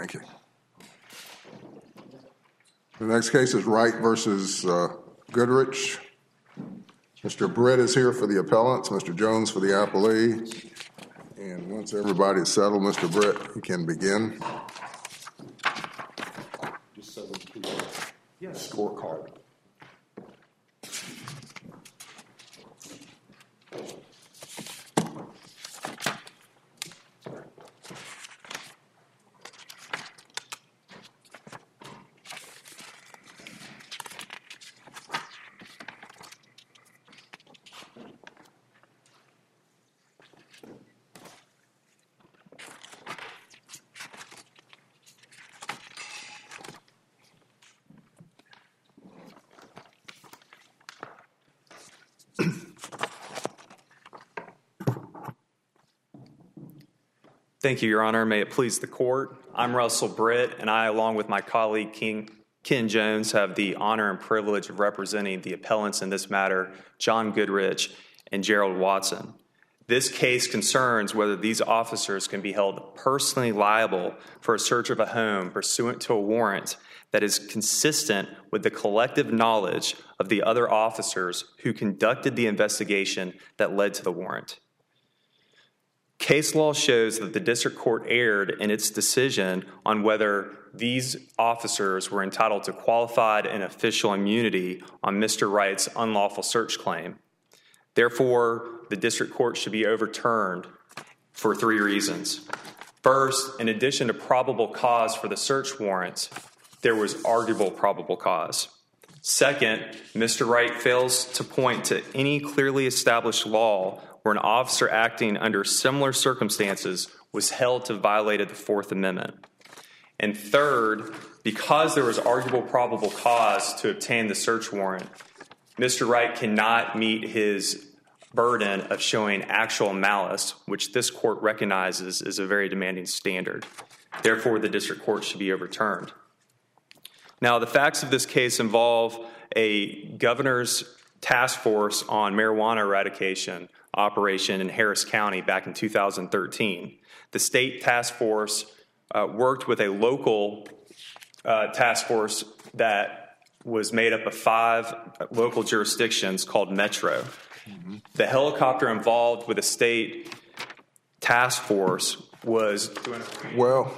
Thank you. The next case is Wright versus Goodrich. Mr. Britt is here for the appellants, Mr. Jones for the appellee. And once everybody's settled, Mr. Britt, you can begin. Just so we can scorecard. Thank you, Your Honor. May it please the court. I'm Russell Britt, and I, along with my colleague Ken Jones, have the honor and privilege of representing the appellants in this matter, John Goodrich and Gerald Watson. This case concerns whether these officers can be held personally liable for a search of a home pursuant to a warrant that is consistent with the collective knowledge of the other officers who conducted the investigation that led to the warrant. Case law shows that the district court erred in its decision on whether these officers were entitled to qualified and official immunity on Mr. Wright's unlawful search claim. Therefore, the district court should be overturned for 3 reasons. First, in addition to probable cause for the search warrant, there was arguable probable cause. Second, Mr. Wright fails to point to any clearly established law where an officer acting under similar circumstances was held to have violated the Fourth Amendment. And third, because there was arguable probable cause to obtain the search warrant, Mr. Wright cannot meet his burden of showing actual malice, which this court recognizes is a very demanding standard. Therefore, the district court should be overturned. Now, the facts of this case involve a governor's task force on marijuana eradication operation in Harris County back in 2013. The state task force worked with a local task force that was made up of 5 local jurisdictions called Metro. Mm-hmm. The helicopter involved with the state task force was... Well,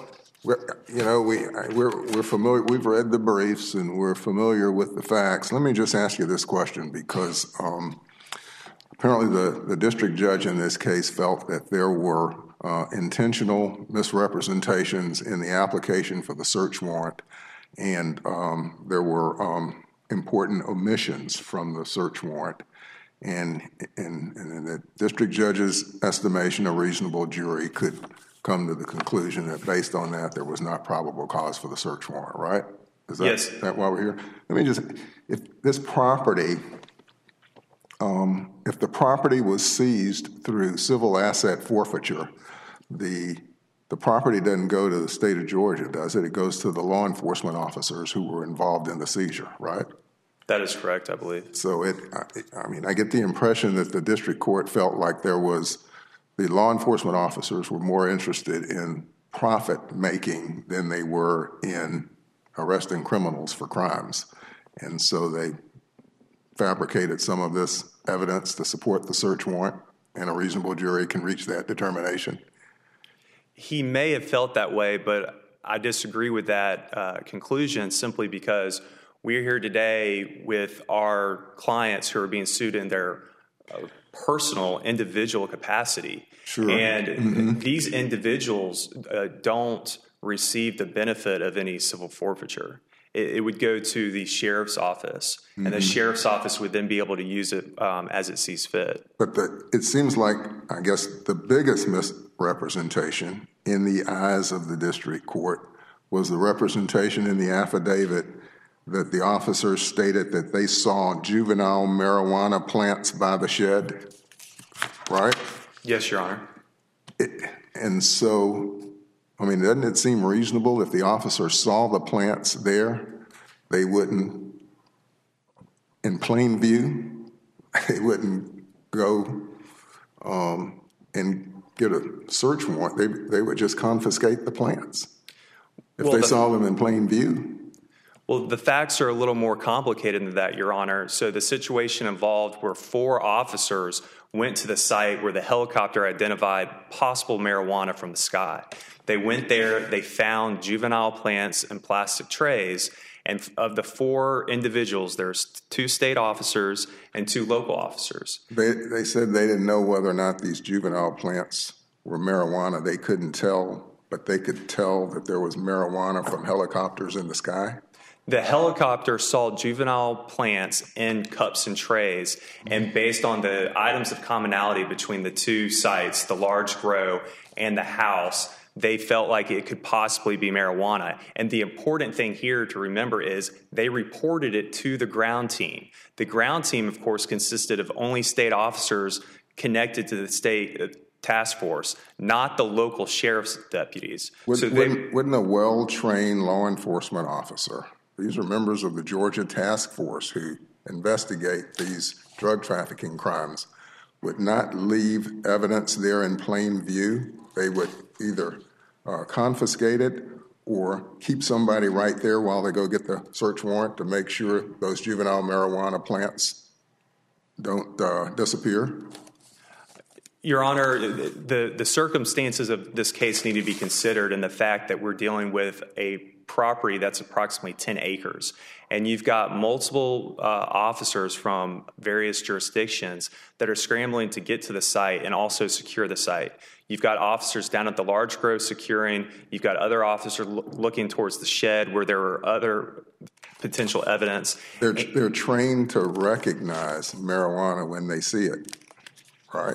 we're familiar. We've read the briefs and we're familiar with the facts. Let me just ask you this question because apparently the district judge in this case felt that there were intentional misrepresentations in the application for the search warrant, and there were important omissions from the search warrant. And in the district judge's estimation, a reasonable jury could come to the conclusion that based on that, there was not probable cause for the search warrant, right? Yes. Is that why we're here? Let me just, if this property, if the property was seized through civil asset forfeiture, the property doesn't go to the state of Georgia, does it? It goes to the law enforcement officers who were involved in the seizure, right? That is correct, I believe. So I get the impression that the district court felt like the law enforcement officers were more interested in profit making than they were in arresting criminals for crimes. And so they fabricated some of this evidence to support the search warrant, and a reasonable jury can reach that determination. He may have felt that way, but I disagree with that conclusion simply because we're here today with our clients who are being sued in their personal, individual capacity. Sure. And these individuals don't receive the benefit of any civil forfeiture. It would go to the sheriff's office, and the sheriff's office would then be able to use it as it sees fit. But it seems like, I guess, the biggest misrepresentation in the eyes of the district court was the representation in the affidavit that the officers stated that they saw juvenile marijuana plants by the shed, right? Yes, Your Honor. And so, I mean, doesn't it seem reasonable if the officers saw the plants there, they wouldn't, in plain view, they wouldn't go and get a search warrant. They would just confiscate the plants. if they saw them in plain view? Well, the facts are a little more complicated than that, Your Honor. So the situation involved where 4 officers went to the site where the helicopter identified possible marijuana from the sky. They went there, they found juvenile plants and plastic trays, and of the 4 individuals, there's 2 state officers and 2 local officers. They said they didn't know whether or not these juvenile plants were marijuana. They couldn't tell, but they could tell that there was marijuana from helicopters in the sky? The helicopter saw juvenile plants in cups and trays, and based on the items of commonality between the 2 sites, the large grow and the house, they felt like it could possibly be marijuana. And the important thing here to remember is they reported it to the ground team. The ground team, of course, consisted of only state officers connected to the state task force, not the local sheriff's deputies. Wouldn't a well-trained law enforcement officer, these are members of the Georgia task force who investigate these drug trafficking crimes, would not leave evidence there in plain view? They would either confiscate it or keep somebody right there while they go get the search warrant to make sure those juvenile marijuana plants don't disappear? Your Honor, the circumstances of this case need to be considered, and the fact that we're dealing with a property that's approximately 10 acres. And you've got multiple officers from various jurisdictions that are scrambling to get to the site and also secure the site. You've got officers down at the large grove securing. You've got other officers looking towards the shed where there are other potential evidence. They're trained to recognize marijuana when they see it, right?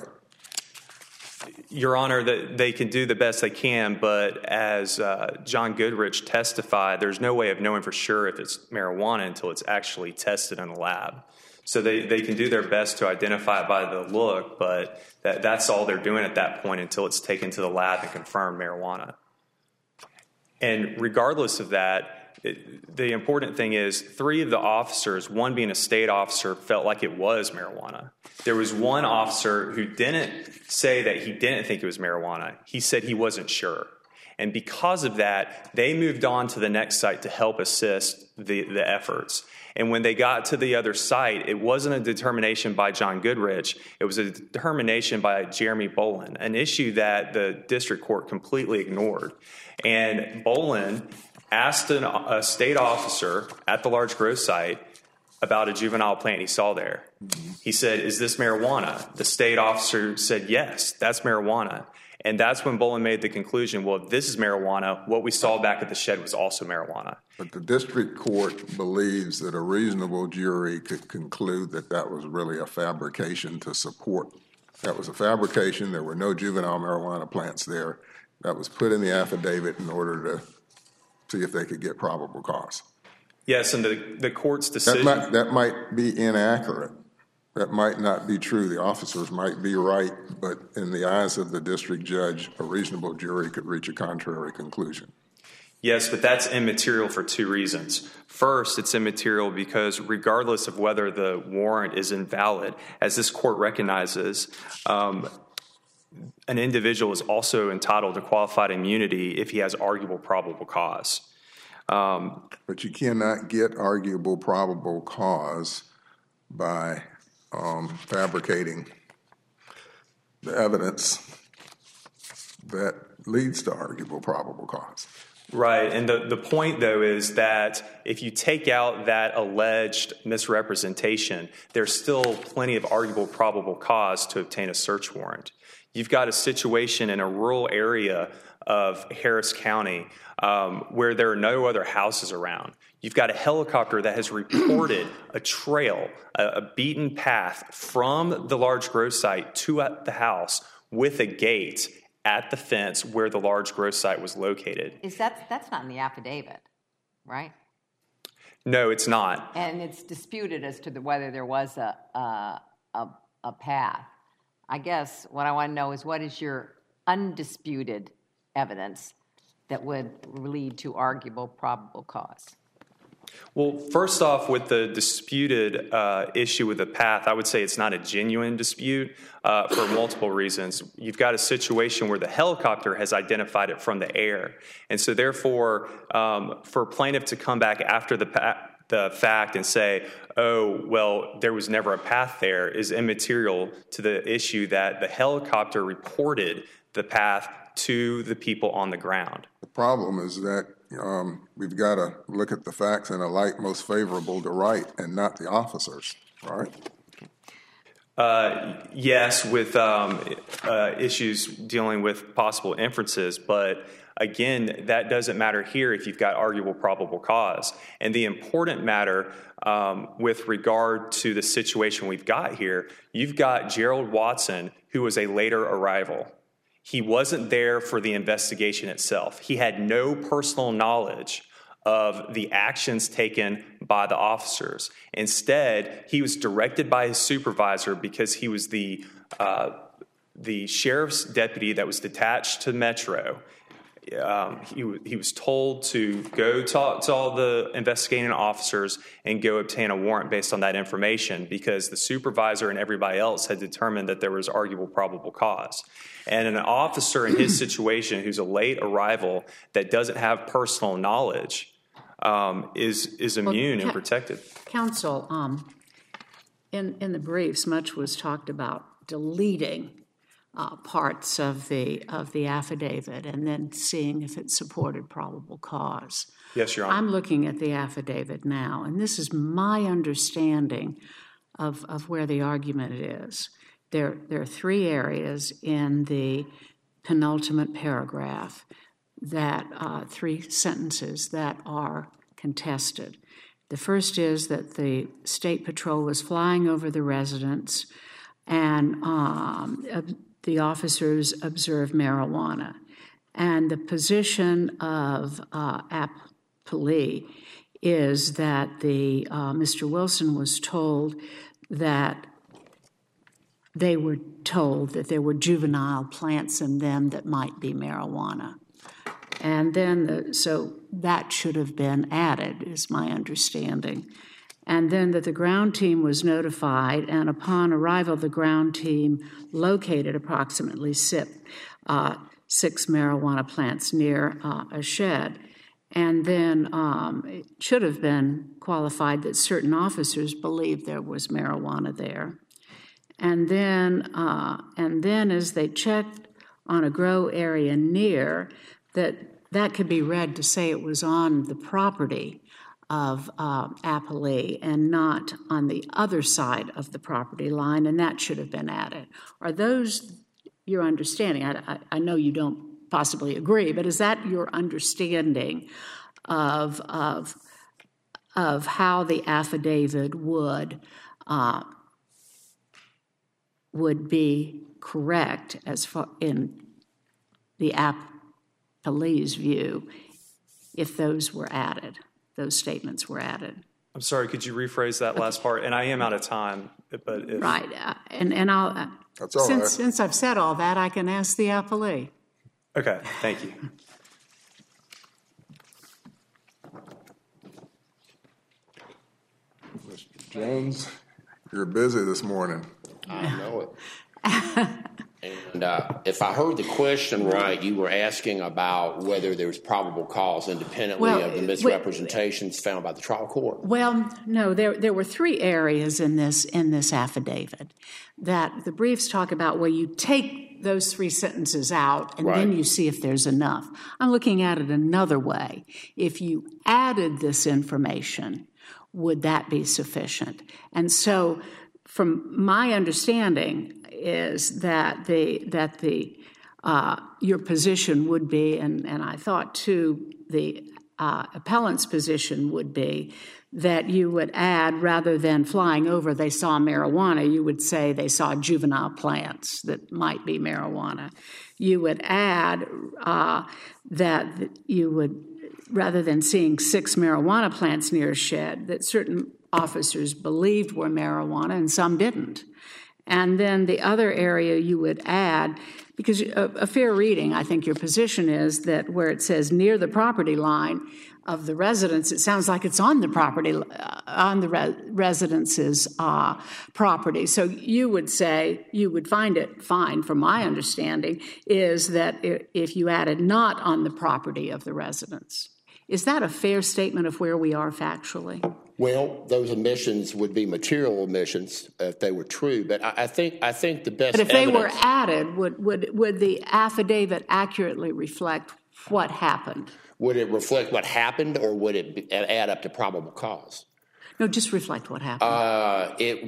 Your Honor, they can do the best they can, but as John Goodrich testified, there's no way of knowing for sure if it's marijuana until it's actually tested in a lab. So they can do their best to identify it by the look, but that's all they're doing at that point until it's taken to the lab and confirmed marijuana. And regardless of that, the important thing is 3 of the officers, one being a state officer, felt like it was marijuana. There was one officer who didn't say that he didn't think it was marijuana. He said he wasn't sure. And because of that, they moved on to the next site to help assist the efforts. And when they got to the other site, it wasn't a determination by John Goodrich. It was a determination by Jeremy Bolin, an issue that the district court completely ignored. And Bolin asked a state officer at the large grove site about a juvenile plant he saw there. He said, "Is this marijuana?" The state officer said, "Yes, that's marijuana." And that's when Bolin made the conclusion, well, if this is marijuana, what we saw back at the shed was also marijuana. But the district court believes that a reasonable jury could conclude that that was really a fabrication to support. That was a fabrication. There were no juvenile marijuana plants there. That was put in the affidavit in order to see if they could get probable cause. Yes, and the court's decision... That might be inaccurate. That might not be true. The officers might be right, but in the eyes of the district judge, a reasonable jury could reach a contrary conclusion. Yes, but that's immaterial for 2 reasons. First, it's immaterial because regardless of whether the warrant is invalid, as this court recognizes, an individual is also entitled to qualified immunity if he has arguable probable cause. But you cannot get arguable probable cause by fabricating the evidence that leads to arguable probable cause. Right, and the point, though, is that if you take out that alleged misrepresentation, there's still plenty of arguable probable cause to obtain a search warrant. You've got a situation in a rural area of Harris County where there are no other houses around. You've got a helicopter that has reported a trail, a beaten path from the large grove site to the house with a gate at the fence where the large growth site was located. That's not in the affidavit, right? No, it's not. And it's disputed as to whether there was a path. I guess what I want to know is what is your undisputed evidence that would lead to arguable probable cause? Well, first off, with the disputed issue with the path, I would say it's not a genuine dispute for multiple reasons. You've got a situation where the helicopter has identified it from the air. And so therefore, for a plaintiff to come back after the fact and say, oh, well, there was never a path there is immaterial to the issue that the helicopter reported the path to the people on the ground. The problem is that we've got to look at the facts in a light most favorable to Wright and not the officers, right? Yes, with issues dealing with possible inferences, but again, that doesn't matter here if you've got arguable probable cause. And the important matter with regard to the situation we've got here, you've got Gerald Watson, who was a later arrival. He wasn't there for the investigation itself. He had no personal knowledge of the actions taken by the officers. Instead, he was directed by his supervisor because he was the sheriff's deputy that was detached to Metro. He was told to go talk to all the investigating officers and go obtain a warrant based on that information because the supervisor and everybody else had determined that there was arguable probable cause. And an officer in his situation who's a late arrival that doesn't have personal knowledge is immune and protected. Counsel, in the briefs, much was talked about deleting parts of the affidavit and then seeing if it supported probable cause. Yes, Your Honor. I'm looking at the affidavit now, and this is my understanding of where the argument is. There are three areas in the penultimate paragraph that three sentences that are contested. The first is that the State Patrol was flying over the residence and the officers observed marijuana. And the position of appellee is that Mr. Wilson was told that they were told that there were juvenile plants in them that might be marijuana. And then, so that should have been added, is my understanding. And then that the ground team was notified, and upon arrival, the ground team located approximately six marijuana plants near a shed. And then it should have been qualified that certain officers believed there was marijuana there. And then as they checked on a grow area near, that could be read to say it was on the property of appellee and not on the other side of the property line, and that should have been added. Are those your understanding? I know you don't possibly agree, but is that your understanding of how the affidavit would be correct as far in the appellee's view if those were added, those statements were added? I'm sorry, could you rephrase that last part? And I am out of time, but if... Right, and I'll... That's all right. Since I've said all that, I can ask the appellee. Okay, thank you. Mr. Jones, you're busy this morning. I know it. And if I heard the question right, you were asking about whether there's probable cause independently of the misrepresentations found by the trial court. Well, no, there were three areas in this affidavit that the briefs talk about where you take those three sentences out and then you see if there's enough. I'm looking at it another way. If you added this information, would that be sufficient? And so from my understanding is that your position would be, and I thought too the appellant's position would be, that you would add, rather than flying over they saw marijuana, you would say they saw juvenile plants that might be marijuana. You would add that you would, rather than seeing 6 marijuana plants near a shed, that certain officers believed were marijuana and some didn't. And then the other area you would add Because a fair reading, I think your position is that where it says near the property line of the residence, it sounds like it's on the property, on the residence's property. So you would say, you would find it fine, from my understanding, is that if you added not on the property of the residence. Is that a fair statement of where we are factually? Well, those omissions would be material omissions if they were true. But I think the best. But if they were added, would the affidavit accurately reflect what happened? Would it reflect what happened, or would it add up to probable cause? No, just reflect what happened. It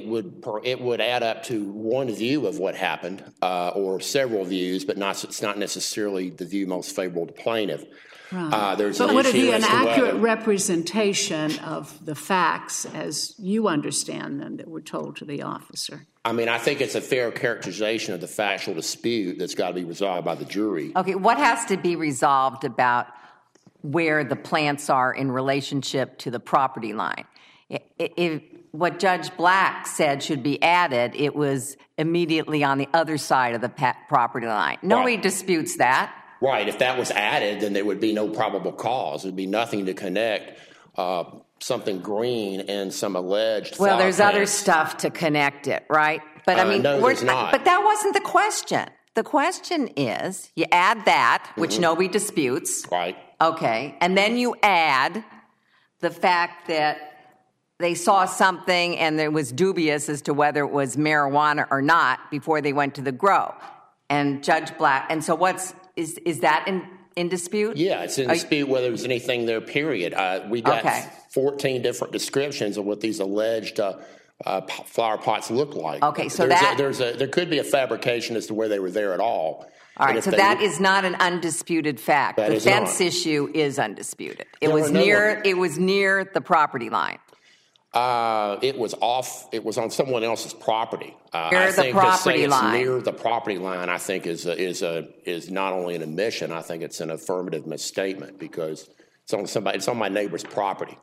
would add up to one view of what happened, or several views, but it's not necessarily the view most favorable to plaintiff. Right. But would it be an accurate representation of the facts as you understand them that were told to the officer? I mean, I think it's a fair characterization of the factual dispute that's got to be resolved by the jury. Okay, what has to be resolved about where the plants are in relationship to the property line? If what Judge Black said should be added, it was immediately on the other side of the property line. Nobody disputes that. Right. If that was added, then there would be no probable cause. There would be nothing to connect something green and some alleged. Well, there's other stuff to connect it, right? But I mean, no, there's not. But that wasn't the question. The question is, you add that, which nobody disputes. Right. Okay. And then you add the fact that they saw something and it was dubious as to whether it was marijuana or not before they went to the grow. And Judge Black, and so is that in dispute? Yeah, it's in dispute whether there's anything there, period. We got 14 different descriptions of what these alleged flower pots look like. Okay, so there could be a fabrication as to where they were there at all. All right, so that is not an undisputed fact. The fence issue is undisputed. It was near the property line. It was on someone else's property. Near the property line. Near the property line, I think is not only an omission. I think it's an affirmative misstatement because it's on my neighbor's property.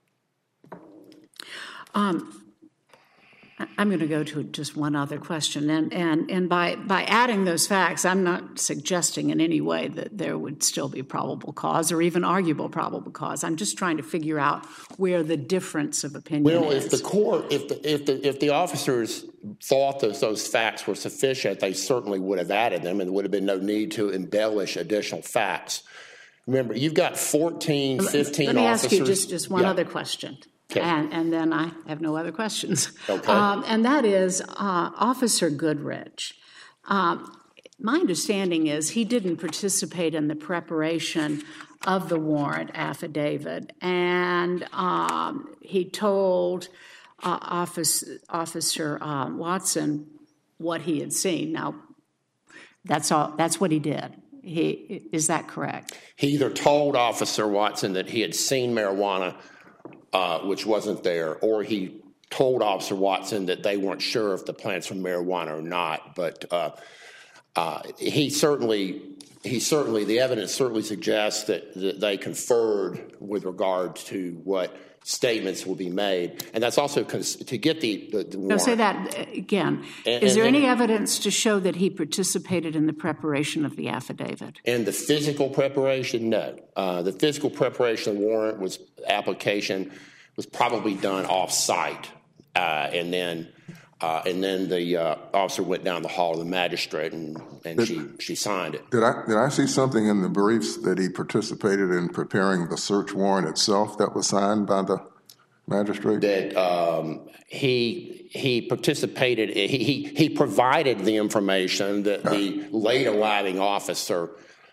I'm going to go to just one other question, and by adding those facts, I'm not suggesting in any way that there would still be probable cause or even arguable probable cause. I'm just trying to figure out where the difference of opinion is. If the court, if the officers thought that those facts were sufficient, they certainly would have added them, and there would have been no need to embellish additional facts. Remember, you've got 15 officers. Let me ask you just one other question. Okay. And then I have no other questions. Okay. And that is Officer Goodrich. My understanding is he didn't participate in the preparation of the warrant affidavit, and he told Officer Watson what he had seen. Now, that's what he did. Is that correct? He either told Officer Watson that he had seen marijuana, which wasn't there, or he told Officer Watson that they weren't sure if the plants were marijuana or not. But the evidence certainly suggests that they conferred with regard to what statements will be made, and that's also to get the warrant. No, say that again. Is there any evidence to show that he participated in the preparation of the affidavit? In the physical preparation, no. The physical preparation of the warrant application was probably done off-site, and then the officer went down the hall to the magistrate, and she signed it. Did I see something in the briefs that he participated in preparing the search warrant itself that was signed by the magistrate? That he participated. He provided the information that the late arriving officer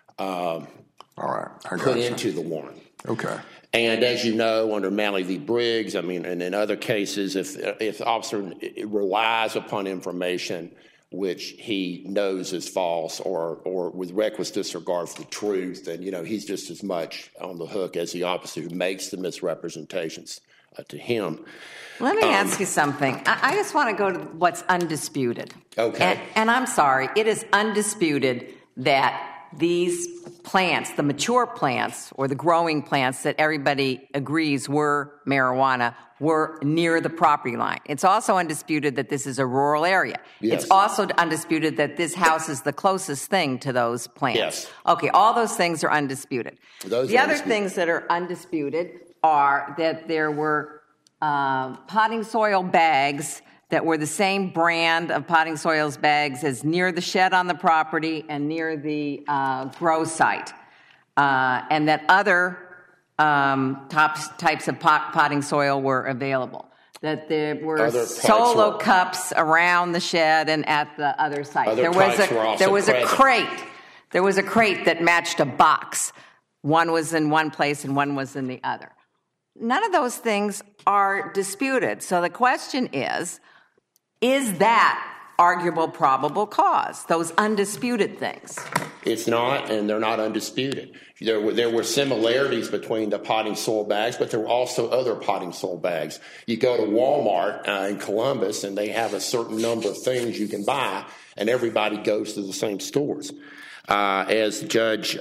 put into the warrant. Okay. And as you know, under Malley v. Briggs, I mean, and in other cases, if the officer relies upon information which he knows is false or with reckless disregard for the truth, then, he's just as much on the hook as the officer who makes the misrepresentations to him. Let me ask you something. I just want to go to what's undisputed. Okay. And I'm sorry, it is undisputed that these plants, the mature plants or the growing plants that everybody agrees were marijuana, were near the property line. It's also undisputed that this is a rural area. Yes. It's also undisputed that this house is the closest thing to those plants. Yes. Okay, all those things are undisputed. The other things that are undisputed are that there were potting soil bags that were the same brand of potting soils bags as near the shed on the property and near the grow site, and that other types of potting soil were available. That there were solo cups around the shed and at the other site. There was a crate. There was a crate that matched a box. One was in one place and one was in the other. None of those things are disputed. So the question is that arguable probable cause, those undisputed things? It's not, and they're not undisputed. There were similarities between the potting soil bags, but there were also other potting soil bags. You go to Walmart in Columbus, and they have a certain number of things you can buy, and everybody goes to the same stores. As Judge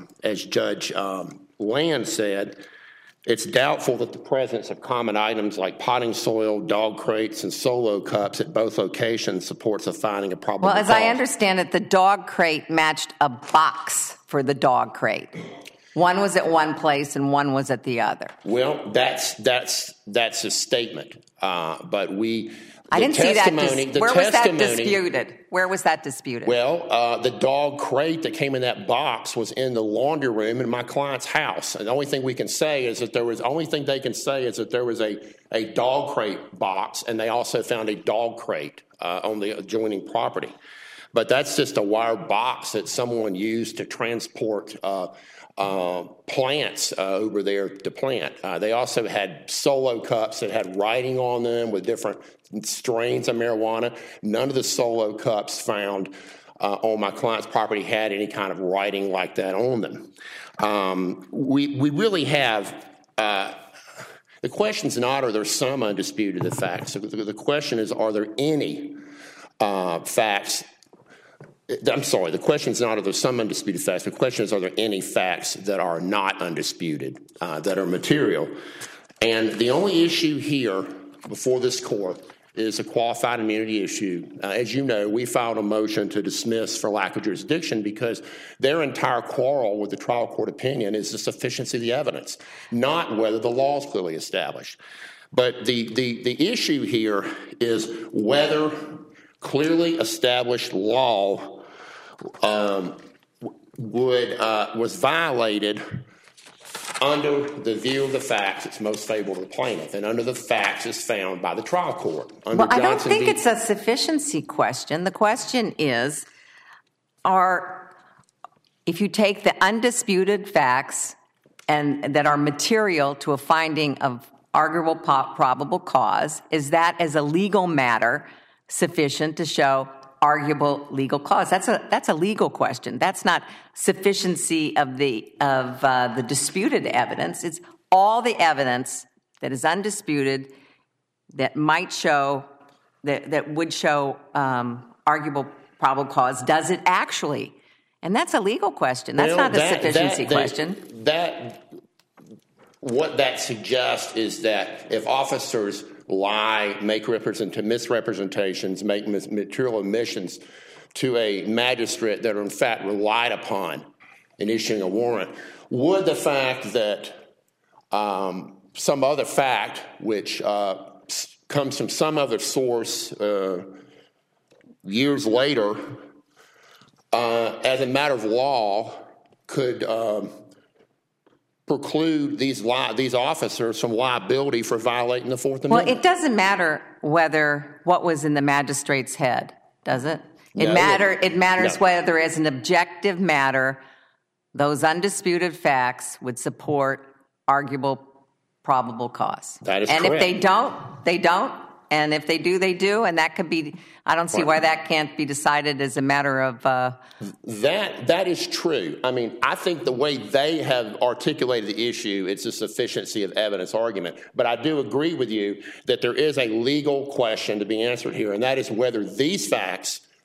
Land said, it's doubtful that the presence of common items like potting soil, dog crates, and solo cups at both locations supports a finding of probable cause. Well, as I understand it, the dog crate matched a box for the dog crate. One was at one place and one was at the other. Well, that's a statement, but I didn't see that. Where was that disputed? Where was that disputed? Well, the dog crate that came in that box was in the laundry room in my client's house. And the only thing we can say is that there was a dog crate box, and they also found a dog crate on the adjoining property. But that's just a wire box that someone used to transport plants over there to plant. They also had solo cups that had writing on them with different strains of marijuana. None of the solo cups found on my client's property had any kind of writing like that on them. We really have the question's not are there some undisputed facts. The question is, are there any facts? I'm sorry, the question is not are there some undisputed facts. The question is, are there any facts that are not undisputed, that are material? And the only issue here before this court is a qualified immunity issue. As you know, we filed a motion to dismiss for lack of jurisdiction because their entire quarrel with the trial court opinion is the sufficiency of the evidence, not whether the law is clearly established. But the issue here is whether clearly established law was violated under the view of the facts that's most favorable to the plaintiff and under the facts as found by the trial court. Well, I don't think it's a sufficiency question. The question is, if you take the undisputed facts and that are material to a finding of arguable probable cause, is that as a legal matter sufficient to show arguable legal cause? That's a legal question. That's not sufficiency of the disputed evidence. It's all the evidence that is undisputed that might show that would show arguable probable cause. Does it actually? And that's a legal question. That's not a sufficiency question. What that suggests is that if officers lie, make misrepresentations, make material omissions to a magistrate that are in fact relied upon in issuing a warrant, would the fact that some other fact which comes from some other source years later, as a matter of law, could preclude these officers from liability for violating the Fourth Amendment? Well, it doesn't matter what was in the magistrate's head, does it? It matters whether, as an objective matter, those undisputed facts would support arguable probable cause. That is correct. And if they don't, they don't. And if they do, they do. And that could be, I don't see why that can't be decided as a matter of... That is true. I mean, I think the way they have articulated the issue, it's a sufficiency of evidence argument. But I do agree with you that there is a legal question to be answered here, and that is whether these facts,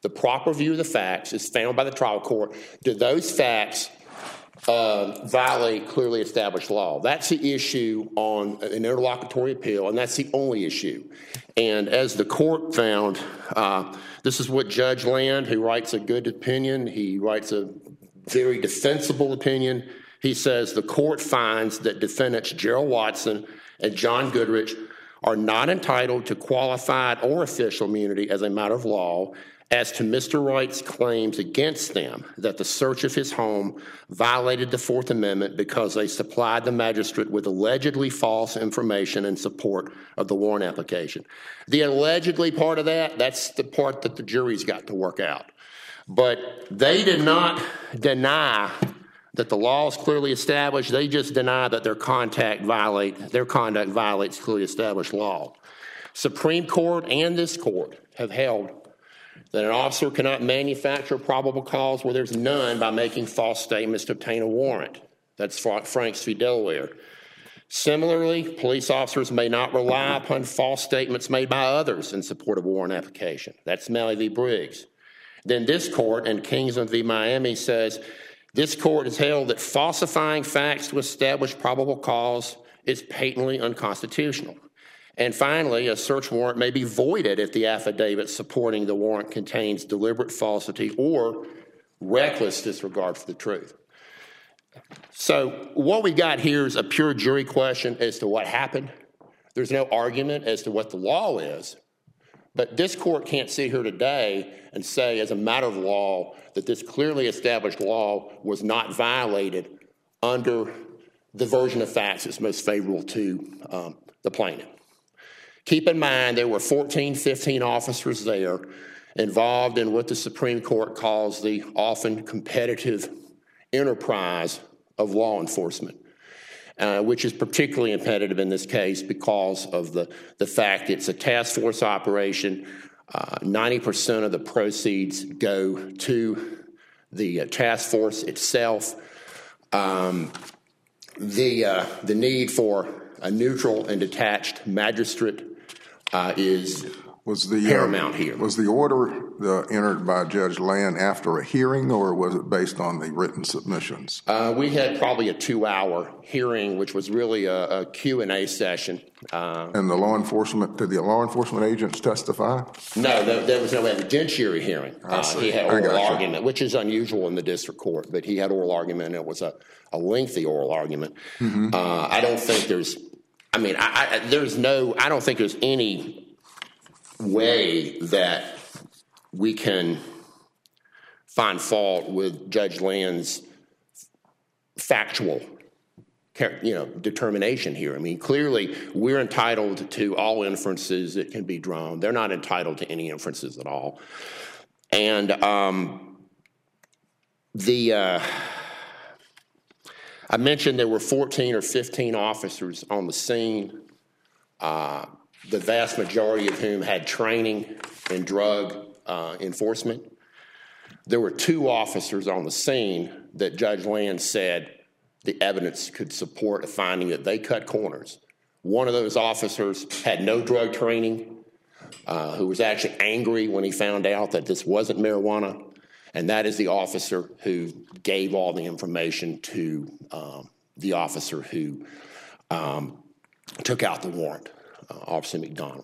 the proper view of the facts is found by the trial court. Do those facts violate clearly established law? That's the issue on an interlocutory appeal, and that's the only issue. And as the court found, this is what Judge Land, who writes a good opinion, he writes a very defensible opinion. He says the court finds that defendants Gerald Watson and John Goodrich are not entitled to qualified or official immunity as a matter of law as to Mr. Wright's claims against them that the search of his home violated the Fourth Amendment because they supplied the magistrate with allegedly false information in support of the warrant application. The allegedly part of that, that's the part that the jury's got to work out. But they did not deny that the law is clearly established. They just deny that their conduct violates clearly established law. Supreme Court and this court have held that an officer cannot manufacture probable cause where there's none by making false statements to obtain a warrant. That's Franks v. Delaware. Similarly, police officers may not rely upon false statements made by others in support of a warrant application. That's Malley v. Briggs. Then this court in Kingsland v. Miami says, this court has held that falsifying facts to establish probable cause is patently unconstitutional. And finally, a search warrant may be voided if the affidavit supporting the warrant contains deliberate falsity or reckless disregard for the truth. So what we got here is a pure jury question as to what happened. There's no argument as to what the law is. But this court can't sit here today and say as a matter of law that this clearly established law was not violated under the version of facts that's most favorable to the plaintiff. Keep in mind there were 14, 15 officers there involved in what the Supreme Court calls the often competitive enterprise of law enforcement, which is particularly imperative in this case because of the fact it's a task force operation. 90% of the proceeds go to the task force itself. The need for a neutral and detached magistrate is paramount here. Was the order entered by Judge Land after a hearing, or was it based on the written submissions? We had probably a 2-hour hearing, which was really a Q&A session. And did the law enforcement agents testify? No, there was no evidentiary hearing. He had oral argument, which is unusual in the district court, but he had oral argument, and it was a lengthy oral argument. Mm-hmm. I don't think there's any way that we can find fault with Judge Land's factual, determination here. I mean, clearly we're entitled to all inferences that can be drawn. They're not entitled to any inferences at all. And I mentioned there were 14 or 15 officers on the scene, the vast majority of whom had training in drug enforcement. There were 2 officers on the scene that Judge Land said the evidence could support a finding that they cut corners. One of those officers had no drug training, who was actually angry when he found out that this wasn't marijuana, and that is the officer who gave all the information to the officer who took out the warrant, Officer McDonald.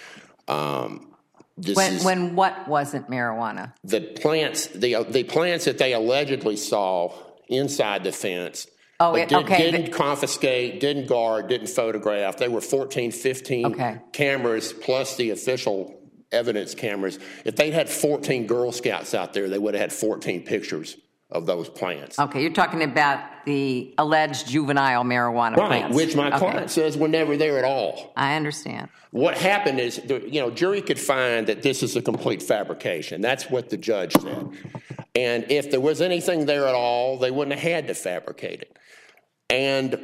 When what wasn't marijuana? The plants that they allegedly saw inside the fence. Didn't confiscate, didn't guard, didn't photograph. They were 14, 15 cameras plus the official evidence cameras. If they had 14 Girl Scouts out there, they would have had 14 pictures of those plants. Okay, you're talking about the alleged juvenile marijuana plants. Which my client says were never there at all. I understand. What happened is, jury could find that this is a complete fabrication. That's what the judge said. And if there was anything there at all, they wouldn't have had to fabricate it. And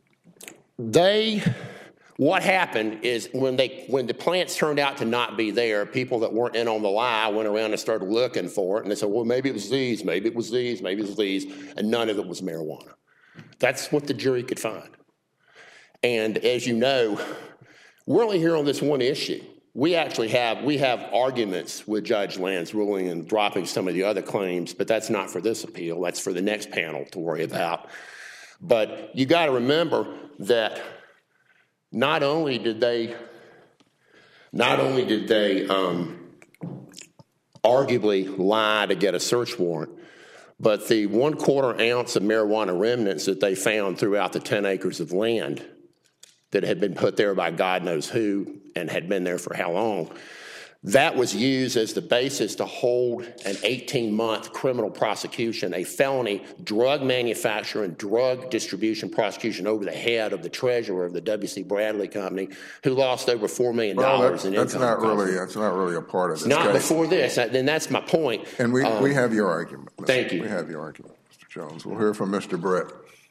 what happened is when the plants turned out to not be there, people that weren't in on the lie went around and started looking for it. And they said, well, maybe it was these, maybe it was these, maybe it was these. And none of it was marijuana. That's what the jury could find. And as you know, we're only here on this one issue. we have arguments with Judge Land's ruling and dropping some of the other claims, but that's not for this appeal. That's for the next panel to worry about. But you got to remember that not only did they arguably lie to get a search warrant, but the 1/4 ounce of marijuana remnants that they found throughout the 10 acres of land that had been put there by God knows who and had been there for how long, that was used as the basis to hold an 18-month criminal prosecution, a felony drug manufacture and drug distribution prosecution over the head of the treasurer of the W.C. Bradley Company, who lost over $4 million in income. That's not really a part of this Not case. before this. Then that's my point. And we have your argument. Thank you. We have your argument, Mr. Jones. We'll hear from Mr. Brett.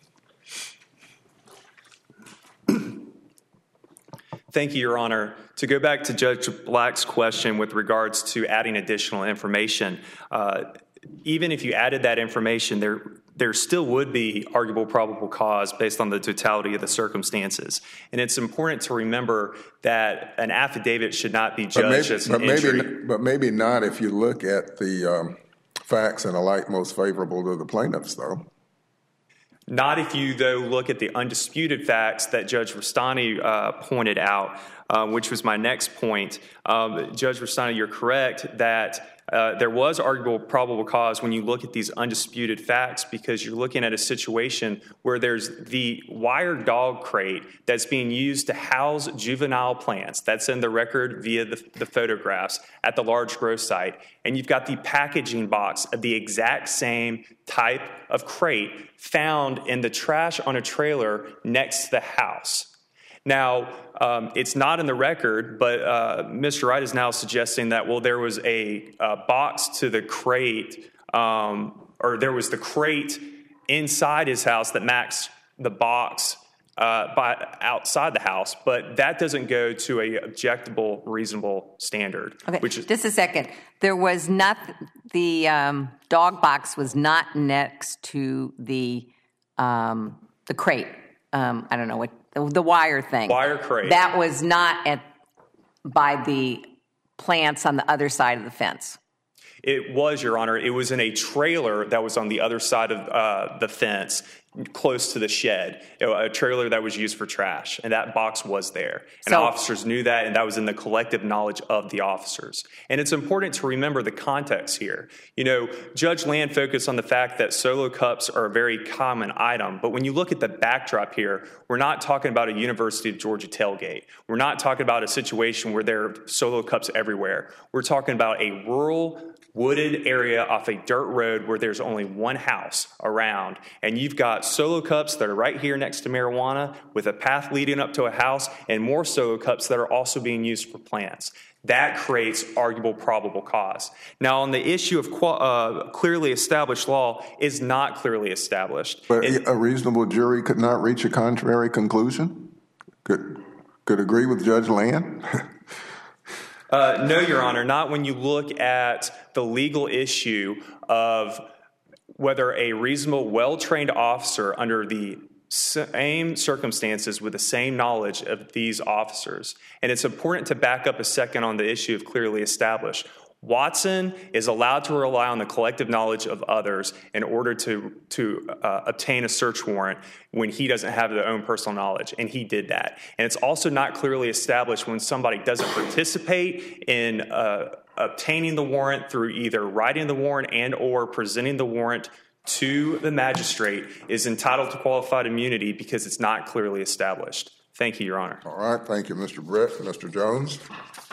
Thank you, Your Honor. To go back to Judge Black's question with regards to adding additional information, even if you added that information, there still would be arguable probable cause based on the totality of the circumstances. And it's important to remember that an affidavit should not be judged as an injury. But maybe not if you look at the facts in a light most favorable to the plaintiffs, though. Not if you, though, look at the undisputed facts that Judge Rustani pointed out, which was my next point. Judge Rustani, you're correct that there was arguable probable cause when you look at these undisputed facts, because you're looking at a situation where there's the wire dog crate that's being used to house juvenile plants. That's in the record via the photographs at the large growth site. And you've got the packaging box of the exact same type of crate found in the trash on a trailer next to the house. Now, it's not in the record, but Mr. Wright is now suggesting that, well, there was a box to the crate, or there was the crate inside his house that matched the box outside the house, but that doesn't go to a objectable, reasonable standard. Okay, just a second. There was not, the dog box was not next to the crate. I don't know what, the wire thing. Wire crate. That was not by the plants on the other side of the fence. It was, Your Honor. It was in a trailer that was on the other side of the fence, close to the shed, a trailer that was used for trash, and that box was there. And officers knew that, and that was in the collective knowledge of the officers. And it's important to remember the context here. You know, Judge Land focused on the fact that solo cups are a very common item, but when you look at the backdrop here, we're not talking about a University of Georgia tailgate. We're not talking about a situation where there are solo cups everywhere. We're talking about a rural, wooded area off a dirt road where there's only one house around, and you've got solo cups that are right here next to marijuana with a path leading up to a house, and more solo cups that are also being used for plants. That creates arguable probable cause. Now, on the issue of clearly established law is not clearly established. But a reasonable jury could not reach a contrary conclusion? Could agree with Judge Land? No, Your Honor, not when you look at the legal issue of whether a reasonable, well-trained officer under the same circumstances with the same knowledge of these officers. And it's important to back up a second on the issue of clearly established. Watson is allowed to rely on the collective knowledge of others in order to obtain a search warrant when he doesn't have their own personal knowledge, and he did that. And it's also not clearly established when somebody doesn't participate in obtaining the warrant through either writing the warrant and or presenting the warrant to the magistrate is entitled to qualified immunity because it's not clearly established. Thank you, Your Honor. All right. Thank you, Mr. Brett. Mr. Jones.